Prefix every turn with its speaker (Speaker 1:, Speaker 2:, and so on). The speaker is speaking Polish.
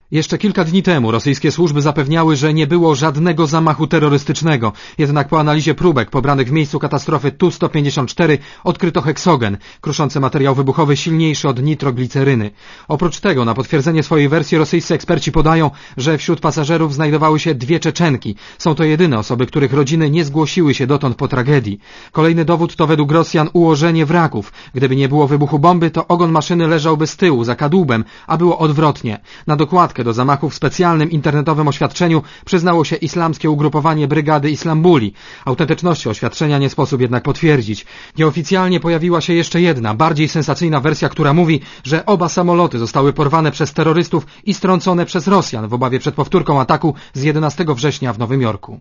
Speaker 1: Jeszcze kilka dni temu rosyjskie służby zapewniały, że nie było żadnego zamachu terrorystycznego. Jednak po analizie próbek pobranych w miejscu katastrofy Tu-154 odkryto heksogen, kruszący materiał wybuchowy silniejszy od nitrogliceryny. Oprócz tego na potwierdzenie swojej wersji rosyjscy eksperci podają, że wśród pasażerów znajdowały się 2 Czeczenki. Są to jedyne osoby, których rodziny nie zgłosiły się dotąd po tragedii. Kolejny dowód to według Rosjan ułożenie wraków. Gdyby nie było wybuchu bomby, to ogon maszyny leżałby z tyłu, za kadłubem, a było odwrotnie. Na dokładkę do zamachu w specjalnym internetowym oświadczeniu przyznało się islamskie ugrupowanie Brygady Islambuli. Autentyczności oświadczenia nie sposób jednak potwierdzić. Nieoficjalnie pojawiła się jeszcze jedna, bardziej sensacyjna wersja, która mówi, że oba samoloty zostały porwane przez terrorystów i strącone przez Rosjan w obawie przed powtórką ataku z 11 września w Nowym Jorku.